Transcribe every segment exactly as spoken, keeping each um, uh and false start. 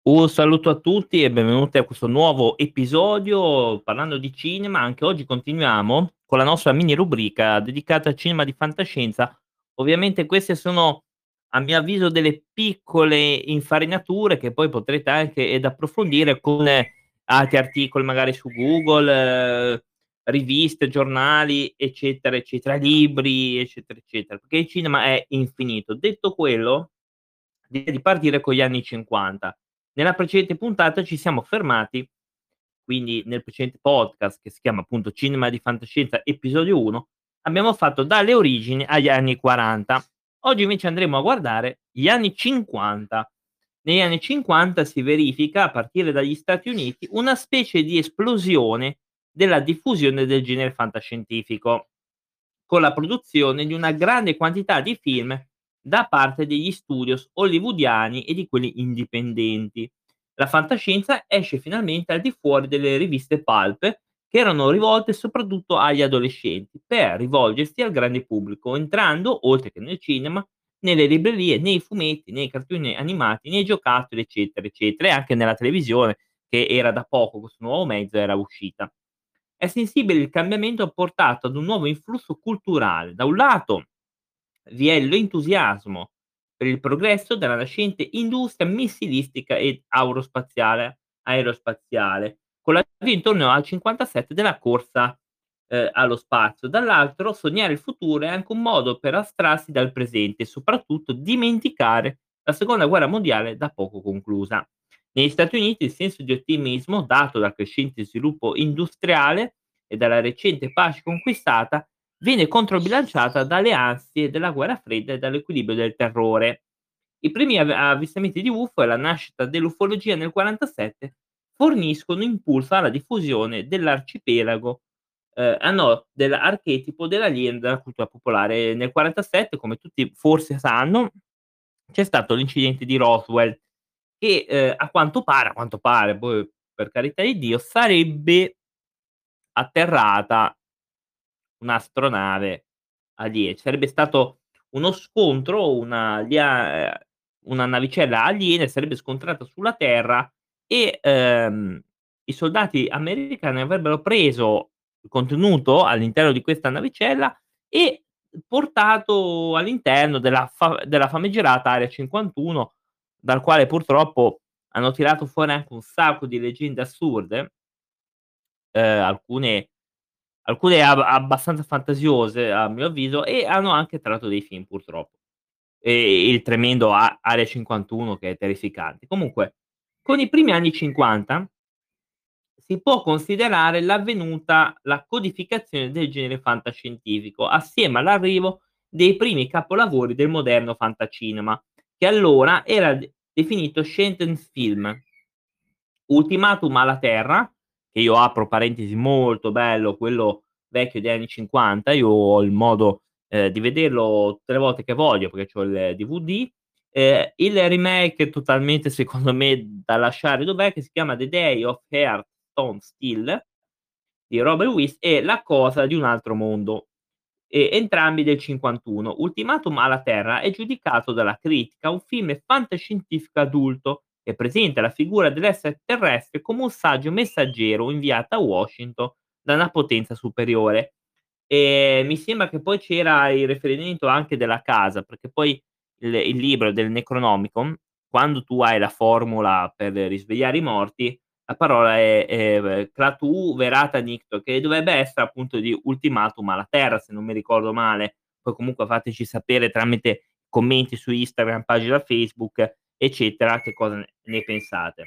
Un saluto a tutti e benvenuti a questo nuovo episodio parlando di cinema. Anche oggi continuiamo con la nostra mini rubrica dedicata al cinema di fantascienza. Ovviamente queste sono, a mio avviso, delle piccole infarinature che poi potrete anche ed approfondire con eh, altri articoli magari su Google, eh, riviste, giornali, eccetera, eccetera, libri, eccetera, eccetera, perché il cinema è infinito. Detto quello, direi di partire con gli anni 'cinquanta. Nella precedente puntata ci siamo fermati, quindi nel precedente podcast che si chiama appunto Cinema di fantascienza episodio uno, abbiamo fatto dalle origini agli anni 'quaranta. Oggi invece andremo a guardare gli anni 'cinquanta. Negli anni 'cinquanta si verifica, a partire dagli Stati Uniti, una specie di esplosione della diffusione del genere fantascientifico, con la produzione di una grande quantità di film da parte degli studios hollywoodiani e di quelli indipendenti. La fantascienza esce finalmente al di fuori delle riviste pulp, che erano rivolte soprattutto agli adolescenti, per rivolgersi al grande pubblico, entrando, oltre che nel cinema, nelle librerie, nei fumetti, nei cartoni animati, nei giocattoli, eccetera, eccetera, e anche nella televisione, che era da poco questo nuovo mezzo era uscita. È sensibile il cambiamento portato ad un nuovo influsso culturale. Da un lato vi è l'entusiasmo per il progresso della nascente industria missilistica ed aurospaziale aerospaziale, con l'avvio intorno al 'cinquantasette della corsa, ehm, allo spazio. Dall'altro, sognare il futuro è anche un modo per astrarsi dal presente e soprattutto dimenticare la seconda guerra mondiale da poco conclusa. Negli Stati Uniti il senso di ottimismo, dato dal crescente sviluppo industriale e dalla recente pace conquistata, viene controbilanciata dalle ansie della guerra fredda e dall'equilibrio del terrore. I primi av avvistamenti di U F O e la nascita dell'ufologia nel 'quarantasette forniscono impulso alla diffusione dell'arcipelago, ehm, ah no, dell'archetipo dell'alieno della cultura popolare. Nel 'quarantasette, come tutti forse sanno, c'è stato l'incidente di Roswell che, ehm, a quanto pare a quanto pare, poi per carità di Dio, sarebbe atterrata un'astronave alie sarebbe stato uno scontro, una alia ehm, una navicella aliena sarebbe scontrata sulla Terra e, ehm, i soldati americani avrebbero preso il contenuto all'interno di questa navicella e portato all'interno della fa della famigerata Area cinquantuno, dal quale purtroppo hanno tirato fuori anche un sacco di leggende assurde, ehm, alcune alcune ab abbastanza fantasiose a mio avviso, e hanno anche tratto dei film purtroppo. E il tremendo A Area cinquantuno che è terrificante. Comunque, con i primi anni 'cinquanta si può considerare l'avvenuta la codificazione del genere fantascientifico, assieme all'arrivo dei primi capolavori del moderno fantacinema, che allora era d definito Science-Film. Ultimatum alla Terra, che io apro parentesi molto bello, quello vecchio degli anni 'cinquanta, io ho il modo, ehm, di vederlo tutte le volte che voglio perché c'ho il D V D. Ehm, il remake totalmente secondo me da lasciare dov'è, che si chiama The Day of Earth, Stone, Steel di Robert Wyss e La cosa di un altro mondo, e entrambi del 'cinquantuno. Ultimatum alla Terra è giudicato dalla critica un film fantascientifico adulto che presenta la figura dell'essere terrestre come un saggio messaggero inviato a Washington da una potenza superiore. Ehm, mi sembra che poi c'era il riferimento anche della casa, perché poi il il libro del Necronomicon, quando tu hai la formula per risvegliare i morti, la parola è, ehm, Klaatu Verata Nikto, che dovrebbe essere appunto di ultimatum alla Terra, se non mi ricordo male. Poi comunque fateci sapere tramite commenti su Instagram, pagina Facebook, eccetera, che cosa ne ne pensate.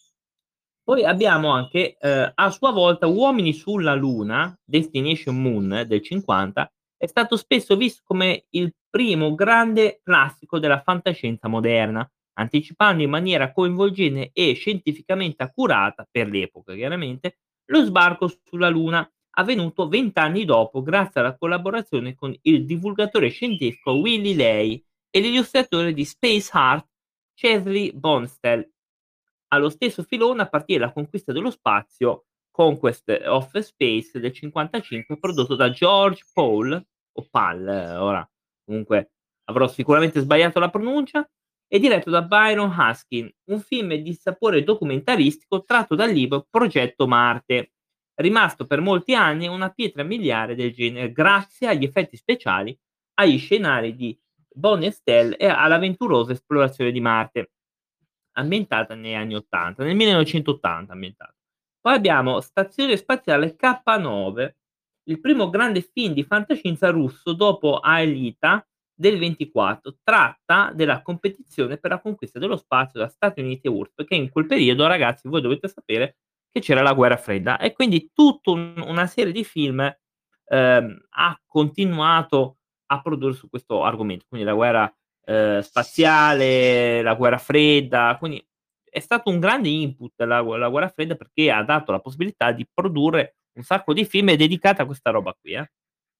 Poi abbiamo anche, ehm, a sua volta Uomini sulla Luna, Destination Moon del 'cinquanta, è stato spesso visto come il primo grande classico della fantascienza moderna, anticipando in maniera coinvolgente e scientificamente accurata, per l'epoca chiaramente, lo sbarco sulla Luna, avvenuto venti anni dopo grazie alla collaborazione con il divulgatore scientifico Willy Ley e l'illustratore di Space Art Chesley Bonestell. Allo stesso filone appartiene La conquista dello spazio, Conquest of Space del 'cinquantacinque, prodotto da George Paul o Pal, eh, ora comunque avrò sicuramente sbagliato la pronuncia, è diretto da Byron Haskin, un film di sapore documentaristico tratto dal libro Progetto Marte, rimasto per molti anni una pietra miliare del genere grazie agli effetti speciali, agli scenari di Bonnie e Stell e all'avventurosa esplorazione di Marte, ambientata negli anni 'ottanta, nel millenovecentottanta ambientata. Poi abbiamo Stazione Spaziale K nove, il primo grande film di fantascienza russo dopo Aelita del 'ventiquattro. Tratta della competizione per la conquista dello spazio da Stati Uniti e U R S S, perché in quel periodo, ragazzi, voi dovete sapere che c'era la guerra fredda e quindi tutto un una serie di film, ehm, ha continuato a produrre su questo argomento, quindi la guerra, ehm, spaziale, la guerra fredda, quindi è stato un grande input la gu la guerra fredda perché ha dato la possibilità di produrre un sacco di film dedicati a questa roba qui, eh.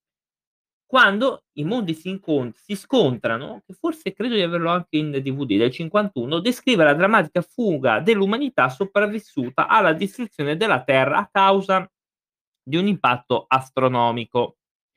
Quando i mondi si incon si scontrano, che forse credo di averlo anche in D V D del cinquantuno, descrive la drammatica fuga dell'umanità sopravvissuta alla distruzione della Terra a causa di un impatto astronomico.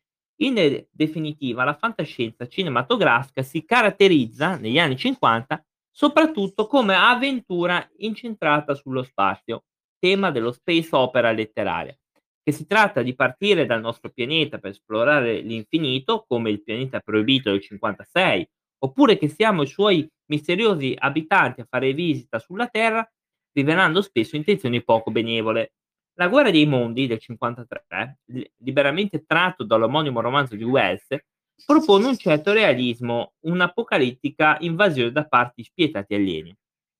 In de definitiva, la fantascienza cinematografica si caratterizza, negli anni 'cinquanta, soprattutto come avventura incentrata sullo spazio, tema dello space opera letteraria. Che si tratta di partire dal nostro pianeta per esplorare l'infinito, come Il pianeta proibito del 'cinquantasei, oppure che siamo i suoi misteriosi abitanti a fare visita sulla Terra, rivelando spesso intenzioni poco benevole. La guerra dei mondi del 'cinquantatré, li liberamente tratto dall'omonimo romanzo di Wells, propone un certo realismo, un'apocalittica invasione da parte di spietati alieni.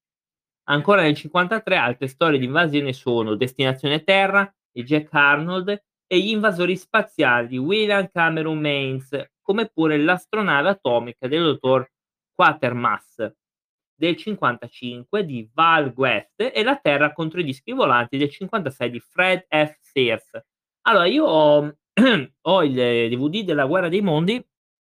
Ancora nel 'cinquantatré altre storie di invasione sono Destinazione Terra di Jack Arnold e Gli invasori spaziali di William Cameron Maines, come pure L'astronave atomica del dottor Quatermass del 'cinquantacinque di Val Guest e La Terra contro i dischi volanti del 'cinquantasei di Fred F. Sears. Allora io ho ho il D V D della Guerra dei Mondi,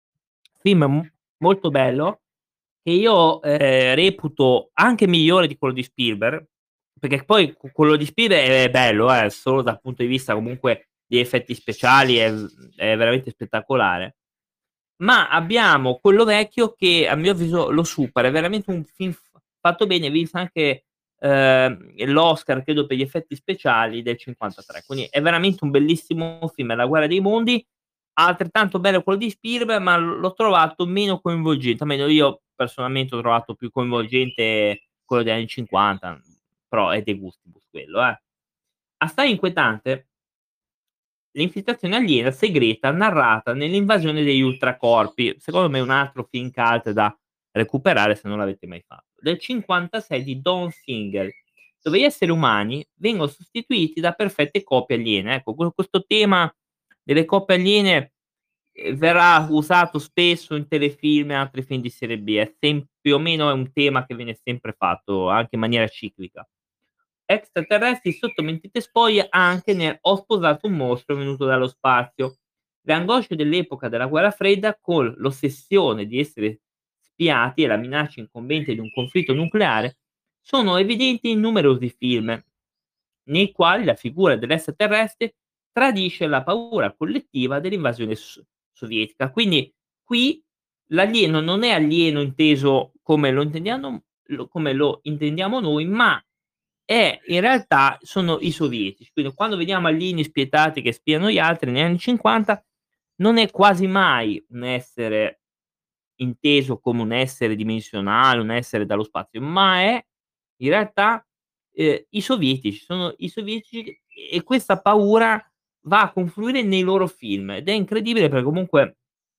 film m molto bello, che io, ehm, reputo anche migliore di quello di Spielberg, perché poi q quello di Spielberg è bello, eh, solo dal punto di vista comunque di effetti speciali è v è veramente spettacolare. Ma abbiamo quello vecchio che a mio avviso lo supera, è veramente un film f fatto bene, vinse anche, ehm, l'Oscar credo per gli effetti speciali del 'cinquantatré, quindi è veramente un bellissimo film, è La guerra dei mondi, altrettanto bello quello di Spielberg, ma l l'ho trovato meno coinvolgente, almeno io personalmente ho trovato più coinvolgente quello degli anni 'cinquanta, però è de gustibus quello, eh. Assai inquietante L'infiltrazione aliena segreta narrata nell'invasione degli ultracorpi, secondo me è un altro film cult da recuperare se non l'avete mai fatto, del 'cinquantasei di Don Siegel, dove gli esseri umani vengono sostituiti da perfette copie aliene. Ecco, que questo tema delle coppie aliene, ehm, verrà usato spesso in telefilm e altri film di serie B, è sem più o meno è un tema che viene sempre fatto, anche in maniera ciclica. Extraterrestri sotto mentite spoglie anche nel "Ho sposato un mostro venuto dallo spazio". Le angosce dell'epoca della guerra fredda, con l'ossessione di essere spiati e la minaccia incombente di un conflitto nucleare, sono evidenti in numerosi film, nei quali la figura dell'extraterrestre tradisce la paura collettiva dell'invasione s sovietica. Quindi qui l'alieno non è alieno inteso come lo intendiamo lo come lo intendiamo noi, ma eh, in realtà sono i sovietici, quindi quando vediamo alieni spietati che spiano gli altri negli anni 'cinquanta, non è quasi mai un essere inteso come un essere dimensionale, un essere dallo spazio, ma è in realtà, ehm, i sovietici, sono i sovietici e questa paura va a confluire nei loro film ed è incredibile perché comunque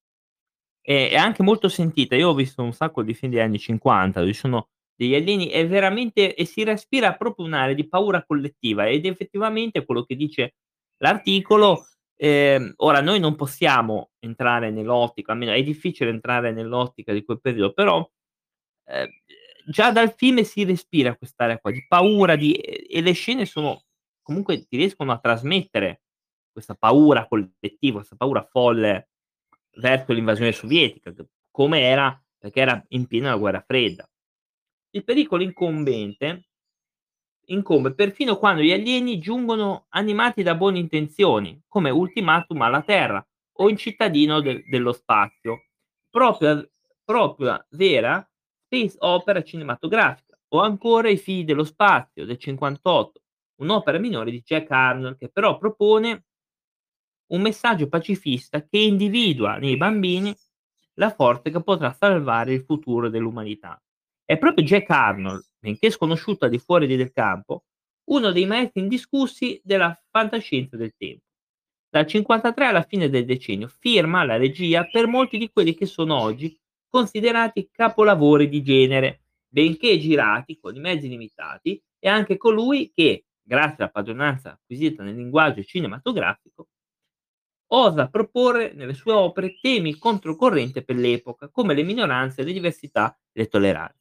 è è anche molto sentita. Io ho visto un sacco di film degli anni 'cinquanta dove ci sono degli alieni e veramente e si respira proprio un'area di paura collettiva ed effettivamente quello che dice l'articolo, ehm, ora noi non possiamo entrare nell'ottica, almeno è difficile entrare nell'ottica di quel periodo, però, ehm, già dal film si respira quest'area qua di paura, di e e le scene sono comunque ti riescono a trasmettere questa paura collettiva, questa paura folle verso l'invasione sovietica, g come era perché era in piena la guerra fredda. Il pericolo incombente incombe perfino quando gli alieni giungono animati da buone intenzioni, come ultimatum alla Terra o in cittadino del dello spazio. Propria propria vera Space opera cinematografica, o ancora I figli dello spazio del cinquantotto, un'opera minore di Jack Arnold che però propone un messaggio pacifista che individua nei bambini la forza che potrà salvare il futuro dell'umanità. È proprio Jack Arnold, benché sconosciuto al di fuori del campo, uno dei maestri indiscussi della fantascienza del tempo. Dal cinquantatré alla fine del decennio firma la regia per molti di quelli che sono oggi considerati capolavori di genere, benché girati con i mezzi limitati, è anche colui che, grazie alla padronanza acquisita nel linguaggio cinematografico, osa proporre nelle sue opere temi controcorrente per l'epoca, come le minoranze, le diversità e le tolleranze.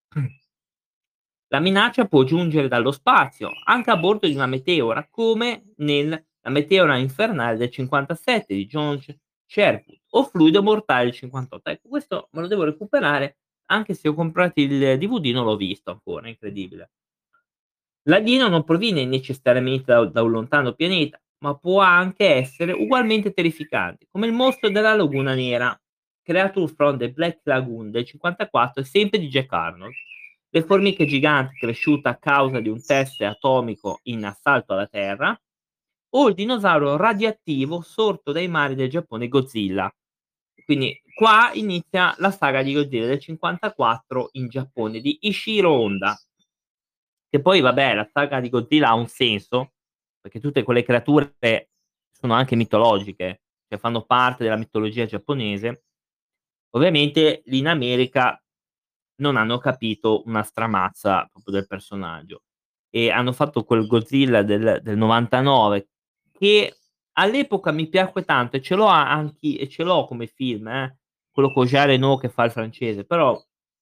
La minaccia può giungere dallo spazio, anche a bordo di una meteora, come nel La meteora infernale del cinquantasette di George Sherwood o Fluido mortale del cinquantotto. Ecco, questo me lo devo recuperare, anche se ho comprato il D V D non l'ho visto ancora, incredibile. L'alieno non proviene necessariamente da da un lontano pianeta, ma può anche essere ugualmente terrificante, come il mostro della Laguna Nera, Creature from the Black Lagoon del cinquantaquattro, sempre di Jack Arnold. Le formiche giganti cresciute a causa di un test atomico in assalto alla Terra, o il dinosauro radioattivo sorto dai mari del Giappone, Godzilla. Quindi qua inizia la saga di Godzilla del cinquantaquattro in Giappone di Ishiro Honda. Che poi vabbè, la saga di Godzilla ha un senso, perché tutte quelle creature sono anche mitologiche, cioè fanno parte della mitologia giapponese. Ovviamente lì in America non hanno capito una stramazza proprio del personaggio e hanno fatto quel Godzilla del del novantanove che all'epoca mi piacque tanto e ce l'ho a anchi e ce l'ho come film, eh, quello con Jean Reno che fa il francese, però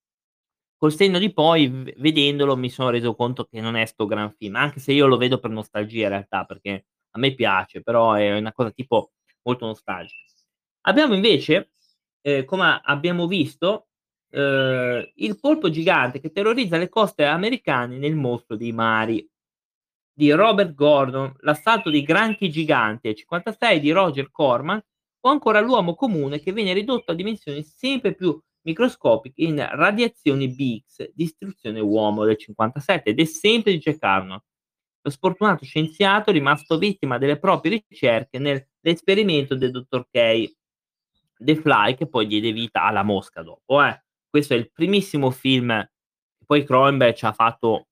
col senno di poi, v vedendolo, mi sono reso conto che non è 'sto gran film, anche se io lo vedo per nostalgia in realtà, perché a me piace, però è una cosa tipo molto nostalgica. Abbiamo invece, ehm, come abbiamo visto, uhm, il polpo gigante che terrorizza le coste americane nel Mostro dei mari di Robert Gordon, L'assalto dei granchi giganti del cinquantasei di Roger Corman, o ancora L'uomo comune che viene ridotto a dimensioni sempre più microscopiche in Radiazioni B X, Distruzione uomo del cinquantasette, ed è sempre di Jack Arnold. Lo sfortunato scienziato è rimasto vittima delle proprie ricerche nell'esperimento del dottor K. The Fly, che poi diede vita alla mosca dopo, eh. Questo è il primissimo film che poi Cronenberg ci ha fatto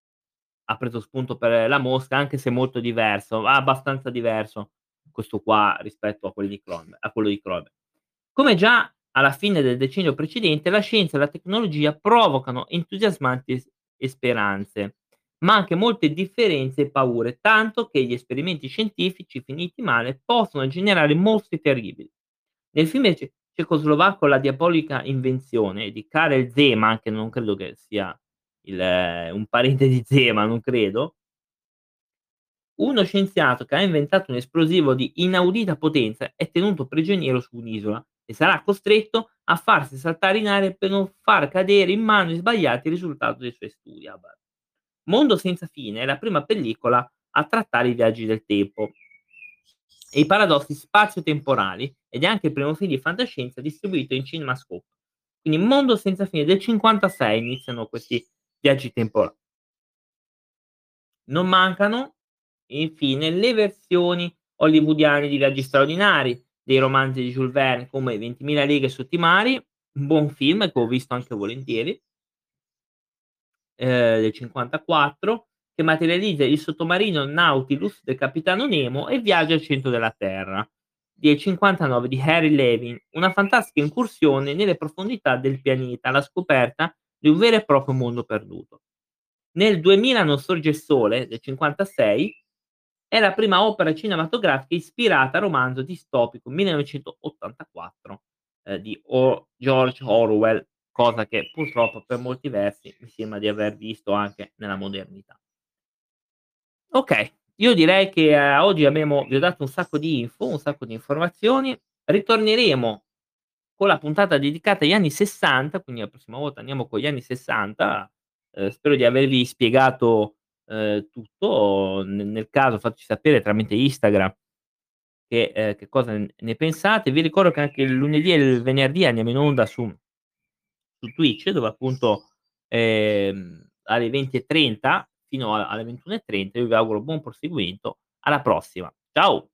ha preso spunto per La mosca, anche se molto diverso, abbastanza diverso questo qua rispetto a quelli di Cronenberg a quello di Cronenberg. Come già alla fine del decennio precedente, la scienza e la tecnologia provocano entusiasmanti s e speranze, ma anche molte differenze e paure, tanto che gli esperimenti scientifici finiti male possono generare mostri terribili. Nel film ce cecoslovacco La diabolica invenzione di Karel Zeman, che non credo che sia il un parente di Zeman, non credo, uno scienziato che ha inventato un esplosivo di inaudita potenza è tenuto prigioniero su un'isola e sarà costretto a farsi saltare in aria per non far cadere in mani sbagliate il risultato dei suoi studi. Ah beh. Mondo senza fine è la prima pellicola a trattare i viaggi del tempo e i paradossi spazio-temporali, ed è anche il primo film di fantascienza distribuito in CinemaScope. Quindi Mondo senza fine del cinquantasei iniziano questi viaggi tempora Non mancano infine le versioni hollywoodiane di Viaggi straordinari, dei romanzi di Jules Verne come ventimila leghe sotto i mari, un buon film che ho visto anche volentieri, ehm, del cinquantaquattro, che materializza il sottomarino Nautilus del capitano Nemo e viaggia al centro della Terra, del cinquantanove di Harry Levin, una fantastica incursione nelle profondità del pianeta, alla scoperta di un vero e proprio mondo perduto. Nel duemila non sorge il sole del cinquantasei è la prima opera cinematografica ispirata al romanzo distopico millenovecentottantaquattro, ehm, di O George Orwell, cosa che purtroppo per molti versi mi sembra di aver visto anche nella modernità. Okay, io direi che a oggi abbiamo vi ho dato un sacco di info, un sacco di informazioni. Ritorneremo con la puntata dedicata agli anni 'sessanta, quindi la prossima volta andiamo con gli anni 'sessanta. Ehm, spero di avervi spiegato, ehm, tutto. Ne nel caso fateci sapere tramite Instagram che ehm, che cosa n ne pensate. Vi ricordo che anche il lunedì e il venerdì andiamo in onda su su Twitch dove appunto, ehm, alle venti e trenta fino a alle ventuno e trenta io vi auguro buon proseguimento. Alla prossima. Ciao.